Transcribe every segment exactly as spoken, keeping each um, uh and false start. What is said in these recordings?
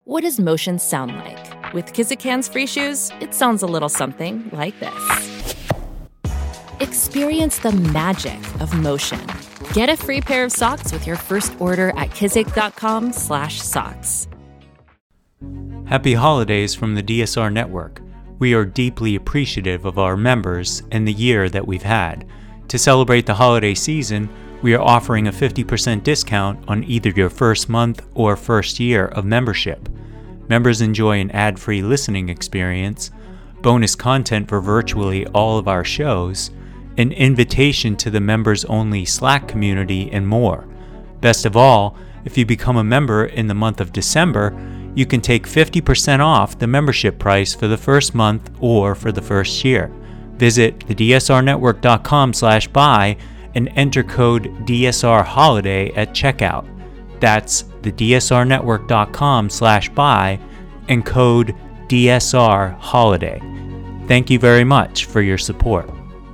What does motion sound like? With Kizikans free shoes, it sounds a little something like this. Experience the magic of motion. Get a free pair of socks with your first order at kizik.com slash socks. Happy holidays from the D S R Network. We are deeply appreciative of our members and the year that we've had. To celebrate the holiday season, we are offering a fifty percent discount on either your first month or first year of membership. Members enjoy an ad-free listening experience, bonus content for virtually all of our shows, an invitation to the members-only Slack community, and more. Best of all, if you become a member in the month of December, you can take fifty percent off the membership price for the first month or for the first year. Visit the D S R network dot com slash buy and enter code D S R holiday at checkout. That's the D S R network dot com slash buy and code D S R holiday. Thank you very much for your support.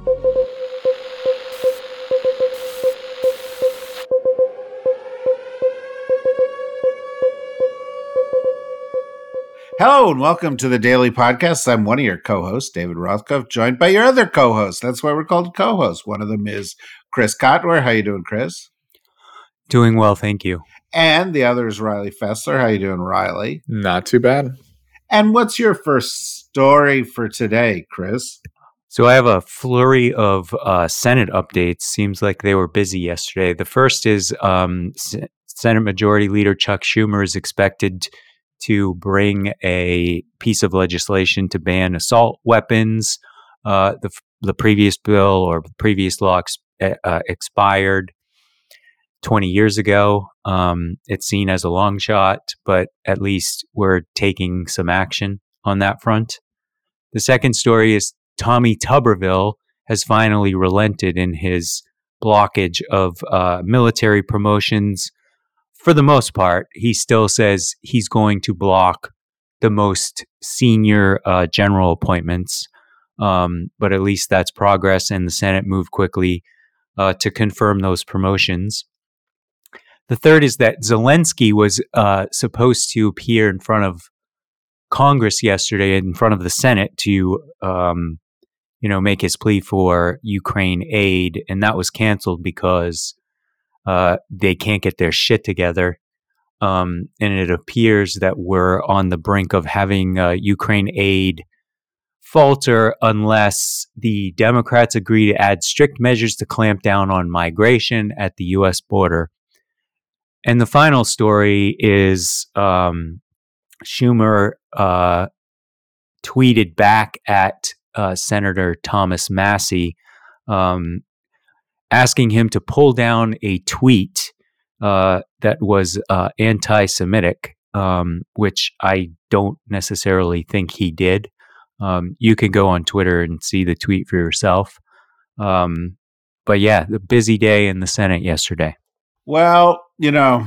Hello and welcome to the Daily Podcast. I'm one of your co-hosts, David Rothkopf, joined by your other co-hosts. That's why we're called co-hosts. One of them is Chris Cotwer. How you doing, Chris? Doing well, thank you. And the other is Riley Fessler. How you doing, Riley? Not too bad. And what's your first story for today, Chris? So I have a flurry of uh, Senate updates. Seems like they were busy yesterday. The first is um, S- Senate Majority Leader Chuck Schumer is expected to bring a piece of legislation to ban assault weapons. Uh, the the previous bill or the previous law ex- uh, expired twenty years ago. Um, it's seen as a long shot, but at least we're taking some action on that front. The second story is Tommy Tuberville has finally relented in his blockage of uh, military promotions. For the most part, he still says he's going to block the most senior uh, general appointments, um, but at least that's progress, and the Senate moved quickly uh, to confirm those promotions. The third is that Zelensky was uh, supposed to appear in front of Congress yesterday, in front of the Senate, to um, you know make his plea for Ukraine aid, and that was canceled because Uh, they can't get their shit together. Um, and it appears that we're on the brink of having uh, Ukraine aid falter unless the Democrats agree to add strict measures to clamp down on migration at the U S border. And the final story is um, Schumer uh, tweeted back at uh, Senator Thomas Massie, um, asking him to pull down a tweet uh, that was uh, anti-Semitic, um, which I don't necessarily think he did. Um, you can go on Twitter and see the tweet for yourself. Um, but yeah, the busy day in the Senate yesterday. Well, you know,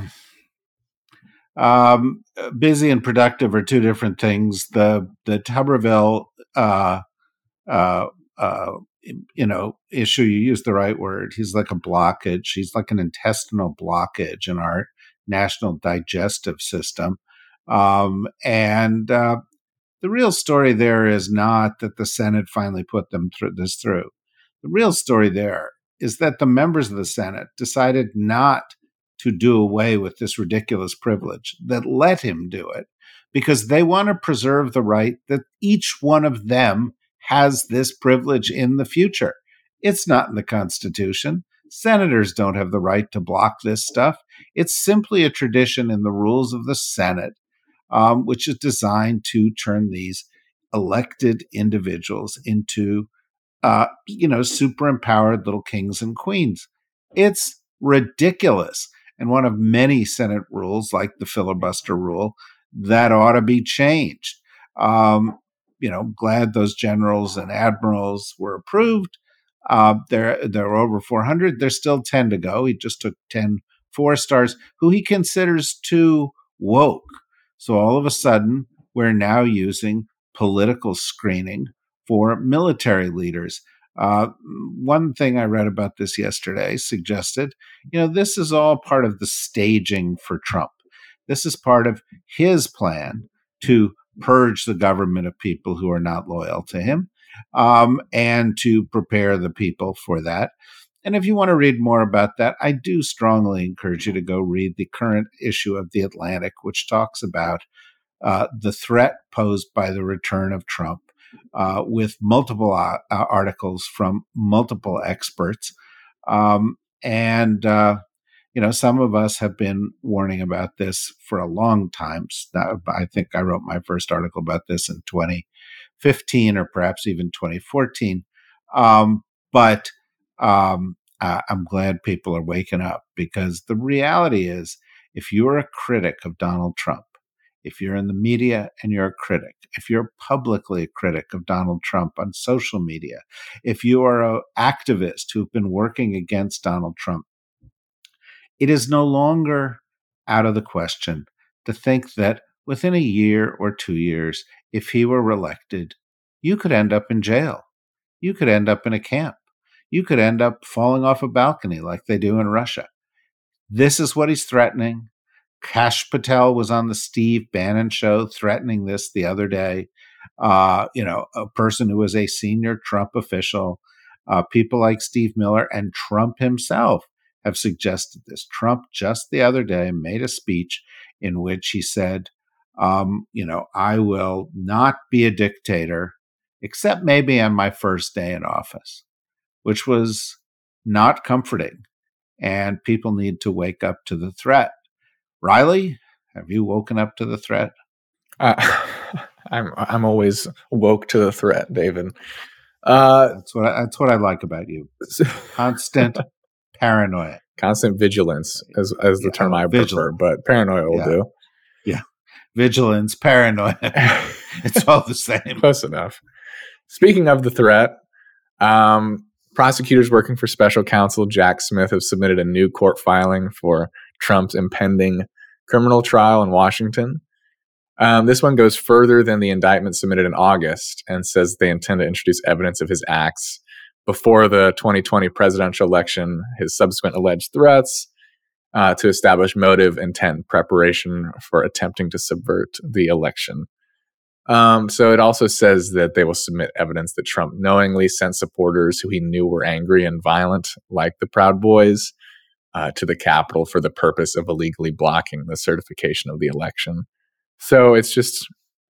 um, busy and productive are two different things. The the Tuberville uh, uh, uh, you know, issue, you use the right word. He's like a blockage. He's like an intestinal blockage in our national digestive system. Um, and uh, the real story there is not that the Senate finally put them through this through. The real story there is that the members of the Senate decided not to do away with this ridiculous privilege, that let him do it, because they want to preserve the right that each one of them has this privilege in the future. It's not in the Constitution. Senators don't have the right to block this stuff. It's simply a tradition in the rules of the Senate, um, which is designed to turn these elected individuals into, uh, you know, super empowered little kings and queens. It's ridiculous. And one of many Senate rules, like the filibuster rule, that ought to be changed. Um, You know, glad those generals and admirals were approved. Uh, there, there are over four hundred. There's still ten to go. He just took ten four stars who he considers too woke. So all of a sudden, we're now using political screening for military leaders. Uh, one thing I read about this yesterday suggested, you know, this is all part of the staging for Trump. This is part of his plan to purge the government of people who are not loyal to him, um, and to prepare the people for that. And if you want to read more about that, I do strongly encourage you to go read the current issue of The Atlantic, which talks about uh, the threat posed by the return of Trump, uh, with multiple uh, articles from multiple experts. Um, and, uh, you know, some of us have been warning about this for a long time. I think I wrote my first article about this in twenty fifteen or perhaps even twenty fourteen. Um, but um, uh, I'm glad people are waking up, because the reality is, if you're a critic of Donald Trump, if you're in the media and you're a critic, if you're publicly a critic of Donald Trump on social media, if you are an activist who've been working against Donald Trump, it is no longer out of the question to think that within a year or two years, if he were reelected, you could end up in jail. You could end up in a camp. You could end up falling off a balcony like they do in Russia. This is what he's threatening. Kash Patel was on the Steve Bannon show threatening this the other day. Uh, you know, a person who was a senior Trump official, uh, people like Steve Miller and Trump himself have suggested this. Trump just the other day made a speech in which he said, um, you know, I will not be a dictator, except maybe on my first day in office, which was not comforting. And people need to wake up to the threat. Riley, have you woken up to the threat? Uh, I'm I'm always woke to the threat, David. Uh, that's what I, that's what I like about you. Constant paranoia, constant vigilance, as as the yeah, term I vigilant. prefer, but paranoia will yeah. do. Yeah, vigilance, paranoia. It's all the same. Close enough. Speaking of the threat, um, prosecutors working for special counsel Jack Smith have submitted a new court filing for Trump's impending criminal trial in Washington. Um, this one goes further than the indictment submitted in August and says they intend to introduce evidence of his acts before the twenty twenty presidential election, his subsequent alleged threats, uh, to establish motive, intent, preparation for attempting to subvert the election. Um, so it also says that they will submit evidence that Trump knowingly sent supporters who he knew were angry and violent, like the Proud Boys, uh, to the Capitol for the purpose of illegally blocking the certification of the election. So it's just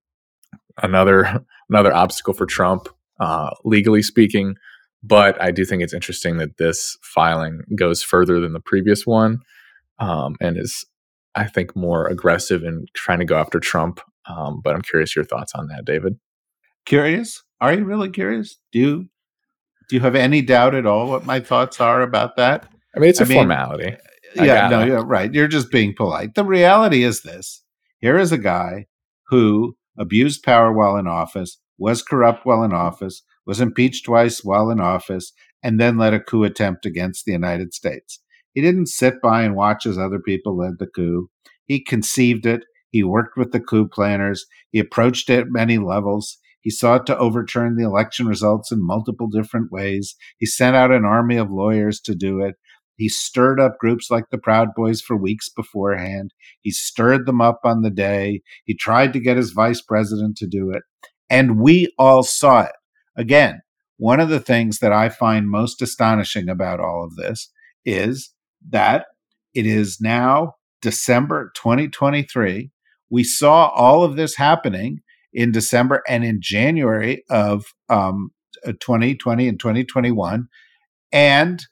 another another obstacle for Trump, uh, legally speaking. But I do think it's interesting that this filing goes further than the previous one, um, and is, I think, more aggressive in trying to go after Trump. Um, but I'm curious your thoughts on that, David. Curious? Are you really curious? Do you do you have any doubt at all what my thoughts are about that? I mean, it's a I mean, formality. Yeah, no, you're right. You're just being polite. The reality is this. Here is a guy who abused power while in office, was corrupt while in office, was impeached twice while in office, and then led a coup attempt against the United States. He didn't sit by and watch as other people led the coup. He conceived it. He worked with the coup planners. He approached it at many levels. He sought to overturn the election results in multiple different ways. He sent out an army of lawyers to do it. He stirred up groups like the Proud Boys for weeks beforehand. He stirred them up on the day. He tried to get his vice president to do it. And we all saw it. Again, one of the things that I find most astonishing about all of this is that it is now December twenty twenty-three. We saw all of this happening in December and in January of um, twenty twenty and twenty twenty-one. And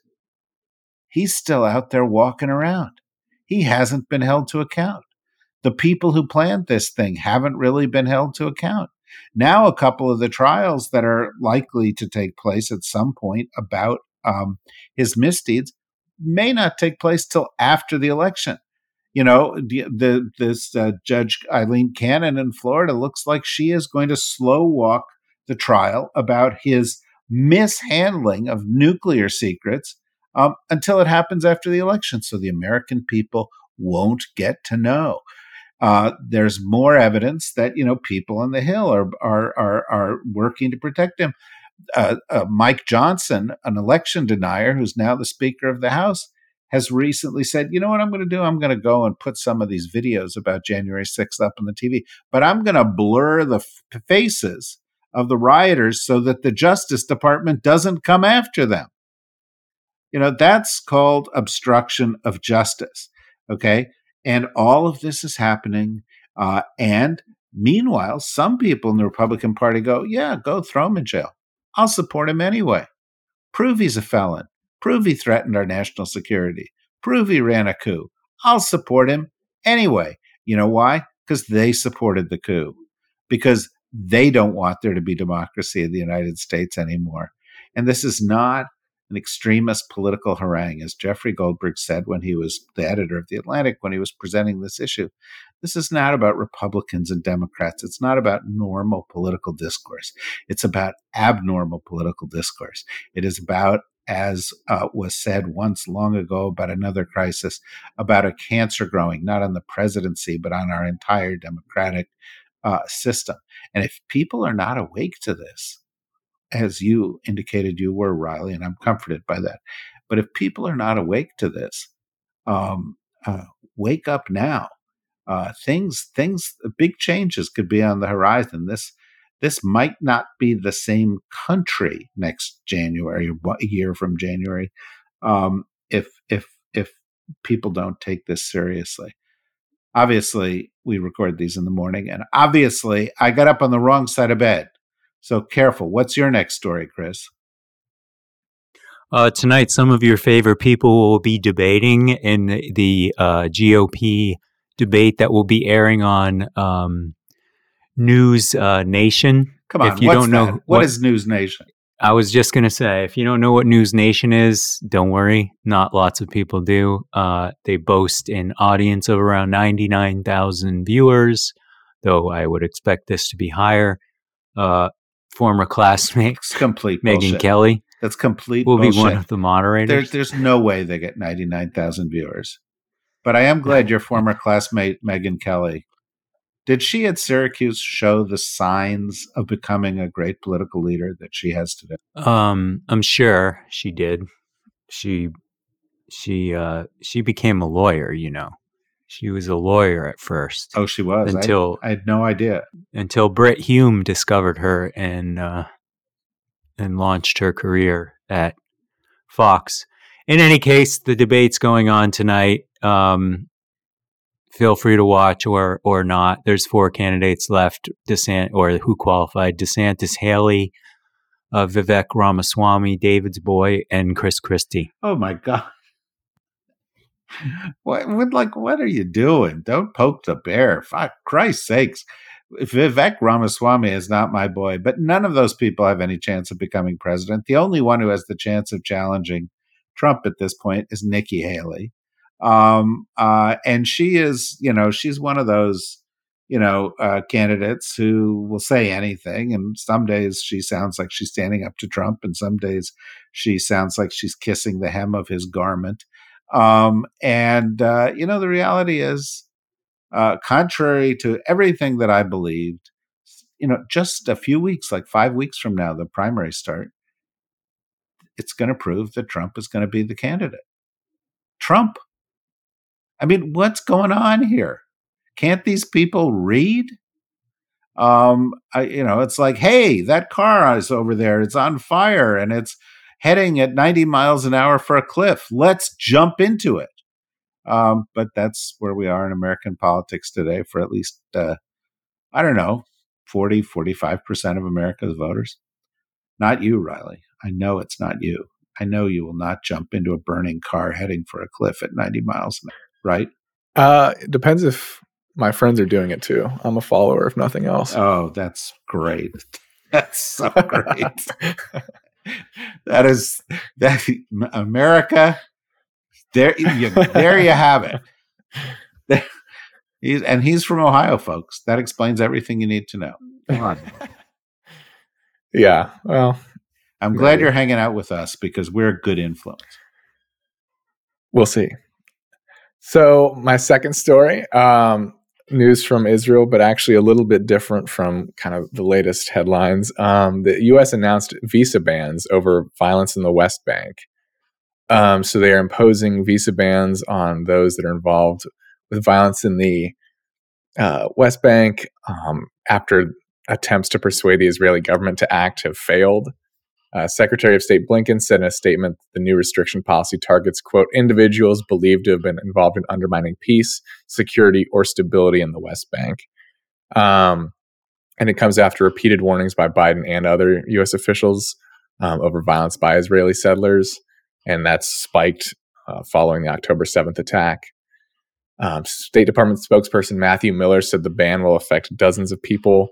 he's still out there walking around. He hasn't been held to account. The people who planned this thing haven't really been held to account. Now, a couple of the trials that are likely to take place at some point about um, his misdeeds may not take place till after the election. You know, the, the this uh, Judge Eileen Cannon in Florida looks like she is going to slow walk the trial about his mishandling of nuclear secrets um, until it happens after the election, so the American people won't get to know. Uh, there's more evidence that, you know, people on the Hill are are are, are working to protect him. Uh, uh, Mike Johnson, an election denier who's now the Speaker of the House, has recently said, you know what I'm going to do? I'm going to go and put some of these videos about January sixth up on the T V, but I'm going to blur the f- faces of the rioters so that the Justice Department doesn't come after them. You know, that's called obstruction of justice. Okay. And all of this is happening. Uh, and meanwhile, some people in the Republican Party go, yeah, go throw him in jail. I'll support him anyway. Prove he's a felon. Prove he threatened our national security. Prove he ran a coup. I'll support him anyway. You know why? Because they supported the coup. Because they don't want there to be democracy in the United States anymore. And this is not an extremist political harangue, as Jeffrey Goldberg said when he was the editor of The Atlantic, when he was presenting this issue. This is not about Republicans and Democrats. It's not about normal political discourse. It's about abnormal political discourse. It is about, as uh, was said once long ago about another crisis, about a cancer growing, not on the presidency, but on our entire democratic uh, system. And if people are not awake to this, as you indicated you were, Riley, and I'm comforted by that. But if people are not awake to this, um, uh, wake up now. Uh, things, things, big changes could be on the horizon. This, this might not be the same country next January, or a year from January, um, if if if people don't take this seriously. Obviously, we record these in the morning, and obviously, I got up on the wrong side of bed. So careful. What's your next story, Chris? Uh, tonight, some of your favorite people will be debating in the, the uh, G O P debate that will be airing on um, News uh, Nation. Come on, if you what's don't know that? What, what is News Nation? I was just going to say, if you don't know what News Nation is, don't worry. Not lots of people do. Uh, they boast an audience of around ninety-nine thousand viewers, though I would expect this to be higher. Uh, former classmate It's complete Megyn bullshit. Kelly That's complete will bullshit. be one of the moderators. There, there's no way they get ninety-nine thousand viewers. But I am glad your former classmate, Megyn Kelly, did she at Syracuse show the signs of becoming a great political leader that she has today? Um, I'm sure she did. She she uh, she became a lawyer, you know. She was a lawyer at first. Oh, she was? Until I, I had no idea. Until Brit Hume discovered her and uh, and launched her career at Fox. In any case, the debate's going on tonight. Um, feel free to watch or or not. There's four candidates left, DeSant or who qualified: DeSantis, Haley, uh, Vivek Ramaswamy, David's boy, and Chris Christie. Oh my God! What, what, like, what are you doing? Don't poke the bear. For Christ's sakes. Vivek Ramaswamy is not my boy, but none of those people have any chance of becoming president. The only one who has the chance of challenging Trump at this point is Nikki Haley. Um, uh, and she is, you know, she's one of those, you know, uh, candidates who will say anything. And some days she sounds like she's standing up to Trump, and some days she sounds like she's kissing the hem of his garment. Um, and, uh, you know, the reality is, uh, contrary to everything that I believed, you know, just a few weeks, like five weeks from now, the primaries start, it's going to prove that Trump is going to be the candidate. Trump. I mean, what's going on here? Can't these people read? Um, I, you know, it's like, hey, that car is over there. It's on fire and it's heading at ninety miles an hour for a cliff. Let's jump into it. Um, but that's where we are in American politics today for at least, uh, I don't know, forty, forty-five percent of America's voters. Not you, Riley. I know it's not you. I know you will not jump into a burning car heading for a cliff at ninety miles an hour, right? Uh, it depends if my friends are doing it too. I'm a follower, if nothing else. Oh, that's great. That's so great. That is that America. There, you, there you have it. There, he's, and he's from Ohio, folks. That explains everything you need to know. Come on. Yeah, well, I'm glad maybe. You're hanging out with us because we're a good influence. We'll see. So my second story, um, news from Israel, but actually a little bit different from kind of the latest headlines. Um, the U S announced visa bans over violence in the West Bank. Um, so they are imposing visa bans on those that are involved with violence in the uh, West Bank um, after attempts to persuade the Israeli government to act have failed. Uh, Secretary of State Blinken said in a statement that the new restriction policy targets, quote, individuals believed to have been involved in undermining peace, security, or stability in the West Bank. Um, and it comes after repeated warnings by Biden and other U S officials um, over violence by Israeli settlers. And that's spiked uh, following the October seventh attack. Um, State Department spokesperson Matthew Miller said the ban will affect dozens of people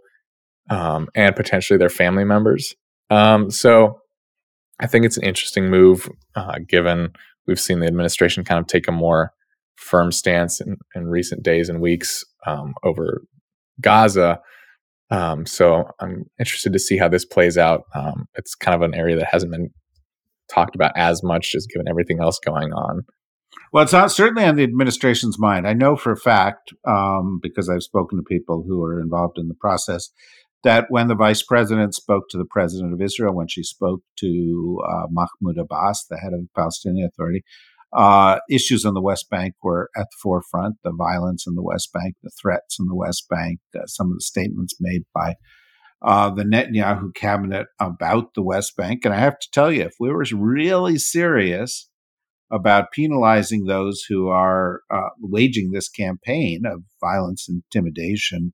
um, and potentially their family members. Um, so I think it's an interesting move, uh, given we've seen the administration kind of take a more firm stance in, in recent days and weeks um, over Gaza. Um, so I'm interested to see how this plays out. Um, it's kind of an area that hasn't been talked about as much, just given everything else going on. Well, it's not certainly on the administration's mind. I know for a fact, um, because I've spoken to people who are involved in the process, that when the vice president spoke to the president of Israel, when she spoke to uh, Mahmoud Abbas, the head of the Palestinian Authority, uh, issues on the West Bank were at the forefront. The violence in the West Bank, the threats in the West Bank, uh, some of the statements made by uh, the Netanyahu cabinet about the West Bank. And I have to tell you, if we were really serious about penalizing those who are uh, waging this campaign of violence, intimidation,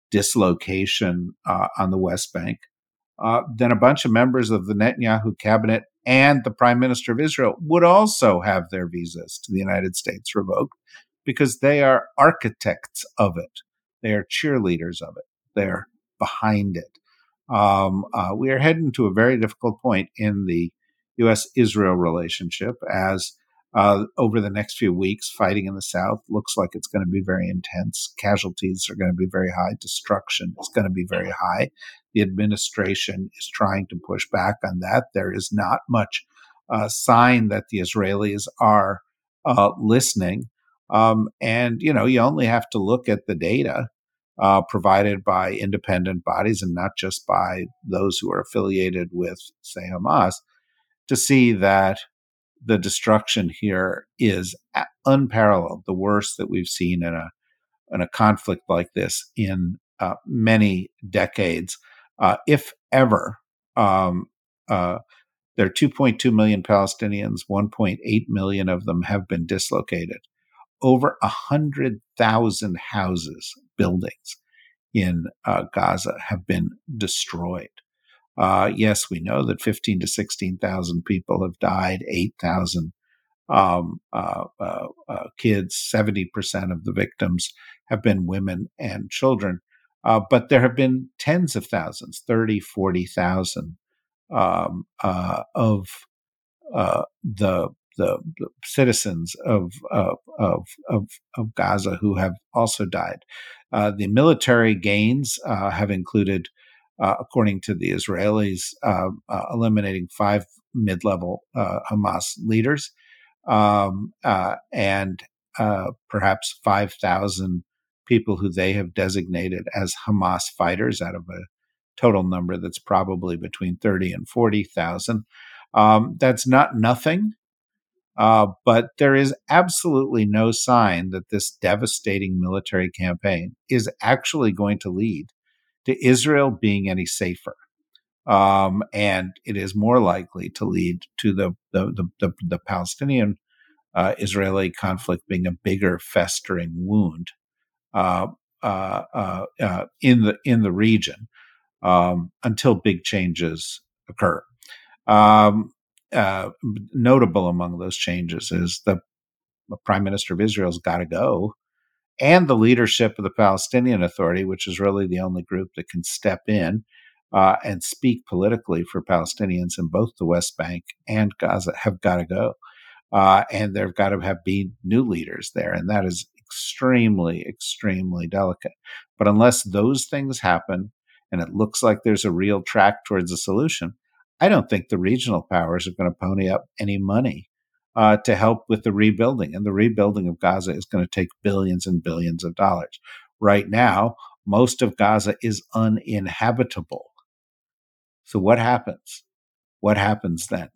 dislocation uh, on the West Bank, uh, then a bunch of members of the Netanyahu cabinet and the Prime Minister of Israel would also have their visas to the United States revoked, because they are architects of it. They are cheerleaders of it. They're behind it. Um, uh, we are heading to a very difficult point in the U S Israel relationship as Uh, over the next few weeks, fighting in the South looks like it's going to be very intense. Casualties are going to be very high. Destruction is going to be very high. The administration is trying to push back on that. There is not much uh, sign that the Israelis are uh, listening. Um, and, you know, you only have to look at the data uh, provided by independent bodies and not just by those who are affiliated with, say, Hamas, to see that the destruction here is unparalleled, the worst that we've seen in a in a conflict like this in uh, many decades, uh, if ever. Um, uh, there are two point two million Palestinians. one point eight million of them have been dislocated. Over one hundred thousand houses, buildings in uh, Gaza have been destroyed. Uh, yes, we know that fifteen to sixteen thousand people have died, eight thousand um, uh, uh, uh, kids, seventy percent of the victims have been women and children. Uh, but there have been tens of thousands, thirty, forty thousand um, uh, of uh, the, the the citizens of of of of, of Gaza who have also died. Uh, the military gains uh, have included, uh, according to the Israelis, uh, uh, eliminating five mid-level uh, Hamas leaders um, uh, and uh, perhaps five thousand people who they have designated as Hamas fighters out of a total number that's probably between thirty and forty thousand. Um, that's not nothing, uh, but there is absolutely no sign that this devastating military campaign is actually going to lead to Israel being any safer. Um, and it is more likely to lead to the the the, the, the Palestinian uh, Israeli conflict being a bigger festering wound uh, uh, uh, uh, in the in the region um, until big changes occur. Um, uh, notable among those changes is the, the Prime Minister of Israel's got to go, and the leadership of the Palestinian Authority, which is really the only group that can step in uh, and speak politically for Palestinians in both the West Bank and Gaza, have got to go. Uh, and there've got to have been new leaders there, and that is extremely, extremely delicate. But unless those things happen, and it looks like there's a real track towards a solution, I don't think the regional powers are going to pony up any money uh, to help with the rebuilding. And the rebuilding of Gaza is going to take billions and billions of dollars. Right now, most of Gaza is uninhabitable. So what happens? What happens then?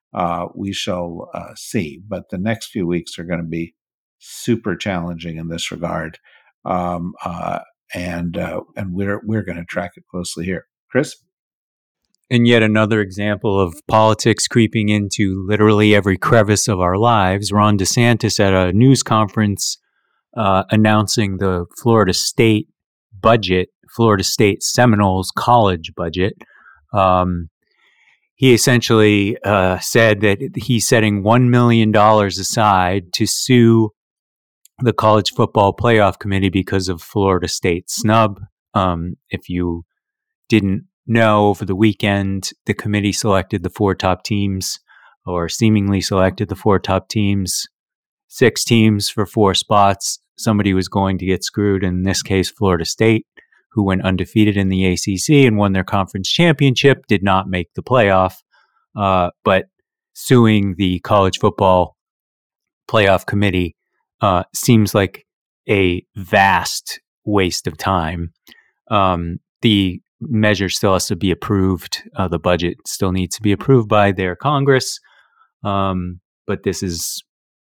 uh, we shall uh, see. But the next few weeks are going to be super challenging in this regard, um, uh, and uh, and we're we're going to track it closely here, Chris. And yet another example of politics creeping into literally every crevice of our lives. Ron DeSantis at a news conference uh, announcing the Florida State budget, Florida State Seminoles college budget. Um, he essentially uh, said that he's setting one million dollars aside to sue the College Football Playoff Committee because of Florida State snub. Um, if you didn't know, over the weekend, the committee selected the four top teams, or seemingly selected the four top teams, six teams for four spots. Somebody was going to get screwed, in this case, Florida State, who went undefeated in the A C C and won their conference championship, did not make the playoff. Uh, but suing the College Football Playoff Committee uh, seems like a vast waste of time. Um, the measure still has to be approved. Uh, the budget still needs to be approved by their Congress. Um, but this is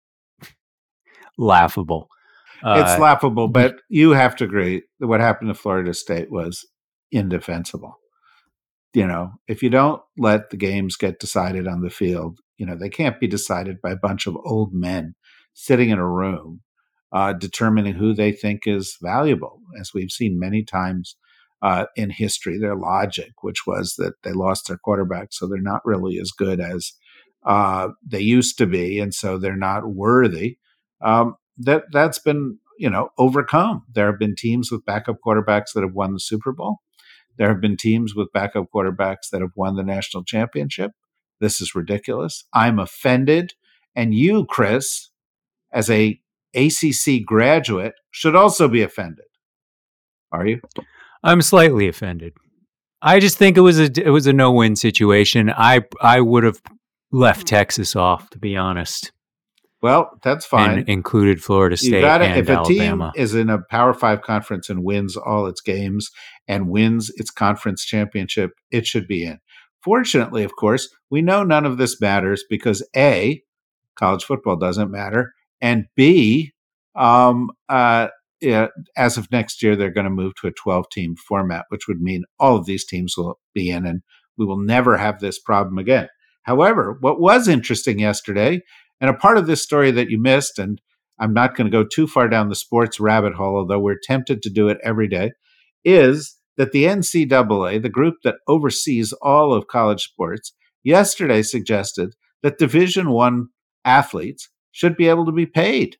laughable. Uh, it's laughable, but you have to agree that what happened to Florida State was indefensible. You know, if you don't let the games get decided on the field, you know, they can't be decided by a bunch of old men sitting in a room uh, determining who they think is valuable, as we've seen many times uh, in history. Their logic, which was that they lost their quarterback, so they're not really as good as uh, they used to be, and so they're not worthy. Um, that that's been, you know, overcome. There have been teams with backup quarterbacks that have won the Super Bowl. There have been teams with backup quarterbacks that have won the national championship. This is ridiculous. I'm offended. And you, Chris, as a A C C graduate, should also be offended. Are you? I'm slightly offended. I just think it was a it was a no-win situation. I I would have left Texas off, to be honest. Well, that's fine. And included Florida State you gotta, and if a Alabama. team is in a Power Five conference and wins all its games and wins its conference championship, it should be in. Fortunately, of course, we know none of this matters because A, college football doesn't matter, and B, um, uh, yeah, as of next year, they're going to move to a twelve-team format, which would mean all of these teams will be in, and we will never have this problem again. However, what was interesting yesterday, and a part of this story that you missed, and I'm not going to go too far down the sports rabbit hole, although we're tempted to do it every day, is that the N C double A, the group that oversees all of college sports, yesterday suggested that Division One athletes should be able to be paid,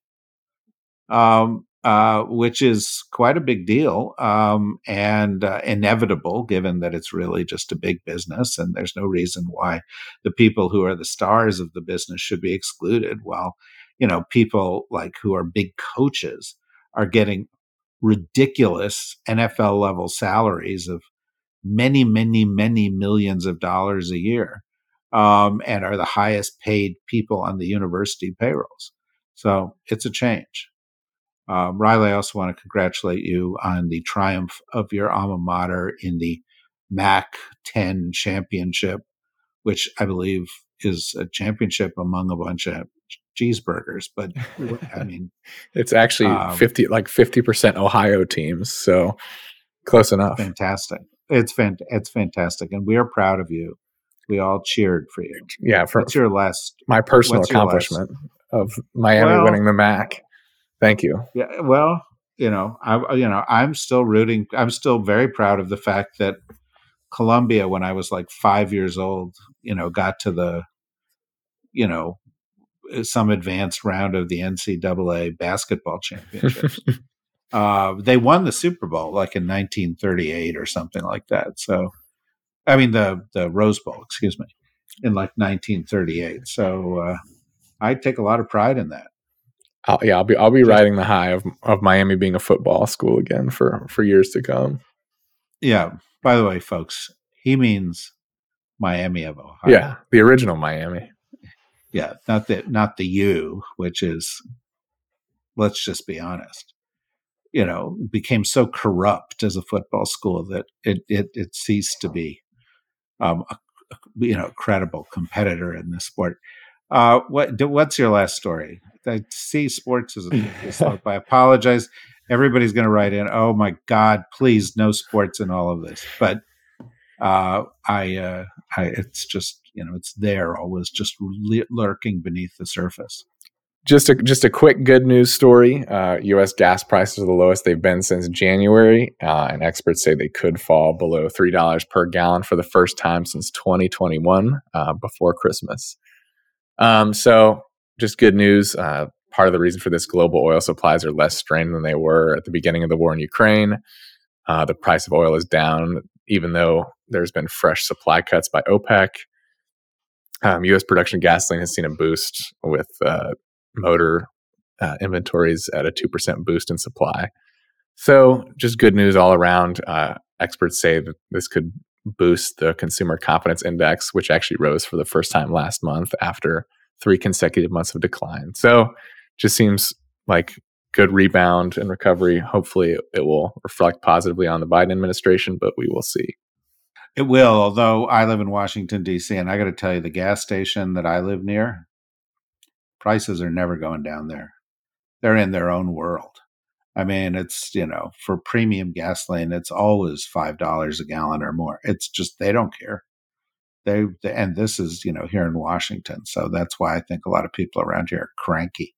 um, uh, which is quite a big deal um, and uh, inevitable, given that it's really just a big business, and there's no reason why the people who are the stars of the business should be excluded, while, you know, people like who are big coaches are getting ridiculous N F L level salaries of many, many, many millions of dollars a year, um, and are the highest paid people on the university payrolls. So it's a change. Um, Riley, I also want to congratulate you on the triumph of your alma mater in the M A C ten championship, which I believe is a championship among a bunch of cheeseburgers. But I mean, it's actually um, fifty, like fifty percent Ohio teams. So close enough. Fantastic. It's fant- It's fantastic, and we are proud of you. We all cheered for you. Yeah. For, what's your last? My personal accomplishment of Miami well, winning the M A C. Thank you. Yeah. Well, you know, I, you know, I'm still rooting. I'm still very proud of the fact that Columbia, when I was like five years old, you know, got to the, you know, some advanced round of the N C double A basketball championships. uh, they won the Super Bowl like in nineteen thirty-eight or something like that. So, I mean, the, the Rose Bowl, excuse me, in like nineteen thirty-eight. So uh, I take a lot of pride in that. I'll, yeah, I'll be I'll be riding the high of of Miami being a football school again for, for years to come. Yeah. By the way, folks, he means Miami of Ohio. Yeah, the original Miami. Yeah, not the not the U, which is, let's just be honest, you know, became so corrupt as a football school that it it, it ceased to be um, a, you know, credible competitor in this sport. Uh, what what's your last story? I see sports as a slope. I apologize. Everybody's going to write in, oh my God, please no sports in all of this. But uh, I, uh, I, it's just, you know, it's there always, just le- lurking beneath the surface. Just a just a quick good news story. Uh, U S gas prices are the lowest they've been since January, uh, and experts say they could fall below three dollars per gallon for the first time since twenty twenty-one, uh, before Christmas. Um, so just good news. Uh, part of the reason for this, global oil supplies are less strained than they were at the beginning of the war in Ukraine. Uh, the price of oil is down, even though there's been fresh supply cuts by OPEC. Um, U S production of gasoline has seen a boost with uh, motor uh, inventories at a two percent boost in supply. So just good news all around. Uh, experts say that this could boost the consumer confidence index, which actually rose for the first time last month after three consecutive months of decline. So just seems like good rebound and recovery. Hopefully it will reflect positively on the Biden administration, but we will see. It will, although I live in Washington, D C, and I got to tell you, the gas station that I live near, prices are never going down there. They're in their own world. I mean, it's, you know, for premium gasoline, it's always five dollars a gallon or more. It's just, they don't care. They, they and this is, you know, here in Washington. So that's why I think a lot of people around here are cranky.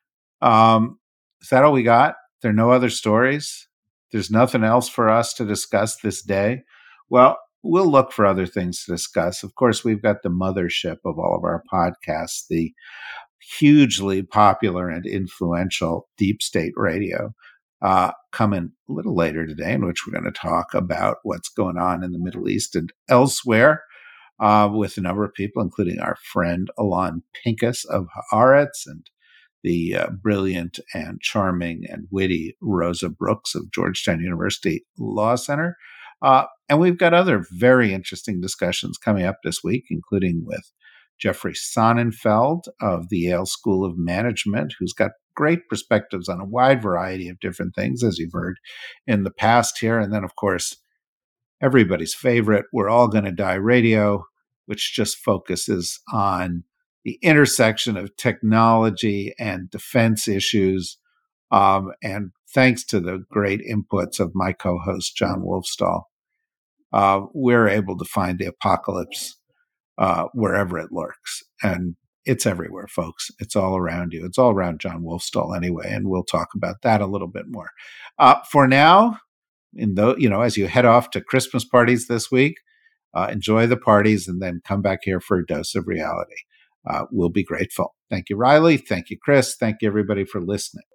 Um, is that all we got? There are no other stories? There's nothing else for us to discuss this day? Well, we'll look for other things to discuss. Of course, we've got the mothership of all of our podcasts, the hugely popular and influential Deep State Radio, uh, coming a little later today, in which we're going to talk about what's going on in the Middle East and elsewhere, uh, with a number of people, including our friend Alon Pincus of Haaretz and the uh, brilliant and charming and witty Rosa Brooks of Georgetown University Law Center. Uh, and we've got other very interesting discussions coming up this week, including with Jeffrey Sonnenfeld of the Yale School of Management, who's got great perspectives on a wide variety of different things, as you've heard in the past here. And then, of course, everybody's favorite, We're All Gonna Die Radio, which just focuses on the intersection of technology and defense issues. Um, and thanks to the great inputs of my co-host, John Wolfstall, uh, we're able to find the apocalypse uh, wherever it lurks. And it's everywhere, folks. It's all around you. It's all around John Wolfstall anyway, and we'll talk about that a little bit more. Uh, for now, in the, you know, as you head off to Christmas parties this week, uh, enjoy the parties and then come back here for a dose of reality. Uh, we'll be grateful. Thank you, Riley. Thank you, Chris. Thank you, everybody, for listening.